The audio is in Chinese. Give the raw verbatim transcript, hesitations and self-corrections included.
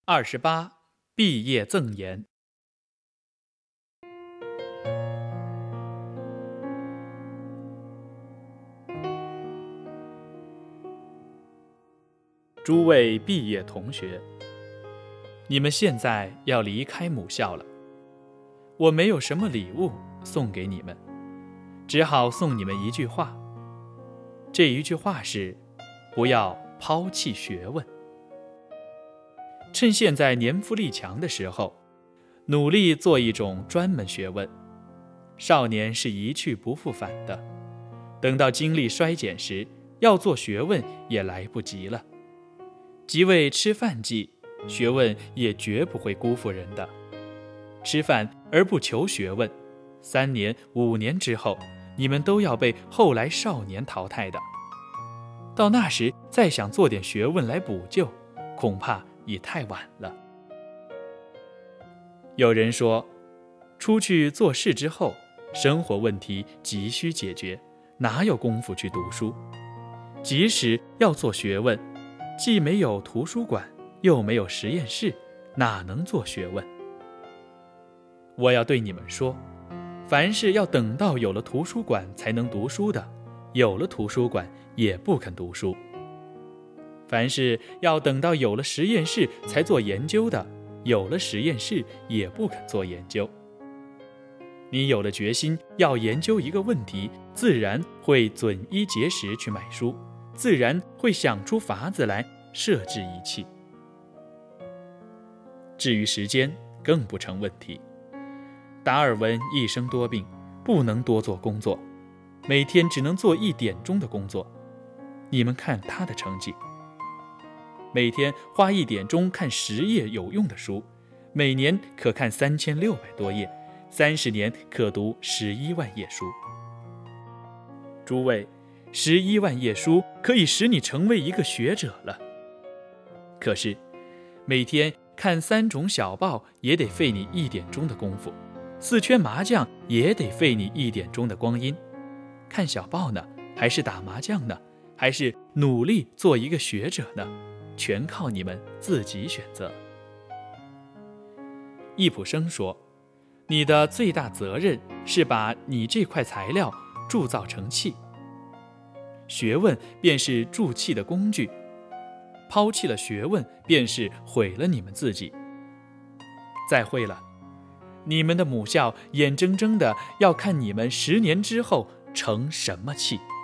二十八，毕业赠言。诸位毕业同学，你们现在要离开母校了，我没有什么礼物送给你们，只好送你们一句话。这一句话是：不要抛弃学问。趁现在年富力强的时候，努力做一种专门学问。少年是一去不复返的，等到精力衰减时，要做学问也来不及了。即为吃饭计，学问也绝不会辜负人的。吃饭而不求学问，三年五年之后，你们都要被后来少年淘汰的。到那时再想做点学问来补救，恐怕已太晚了。有人说，出去做事之后，生活问题急需解决，哪有功夫去读书？即使要做学问，既没有图书馆，又没有实验室，哪能做学问？我要对你们说，凡是要等到有了图书馆才能读书的，有了图书馆也不肯读书；凡是要等到有了实验室才做研究的，有了实验室也不肯做研究。你有了决心要研究一个问题，自然会准衣节食去买书，自然会想出法子来设置仪器。至于时间，更不成问题。达尔文一生多病，不能多做工作，每天只能做一点钟的工作。你们看他的成绩，每天花一点钟看十页有用的书，每年可看三千六百多页，三十年可读十一万页书。诸位，十一万页书可以使你成为一个学者了。可是，每天看三种小报也得费你一点钟的功夫，四圈麻将也得费你一点钟的光阴。看小报呢，还是打麻将呢，还是努力做一个学者呢？全靠你们自己选择。易卜生说，你的最大责任是把你这块材料铸造成器，学问便是铸器的工具，抛弃了学问便是毁了你们自己。再会了，你们的母校眼睁睁的要看你们十年之后成什么器。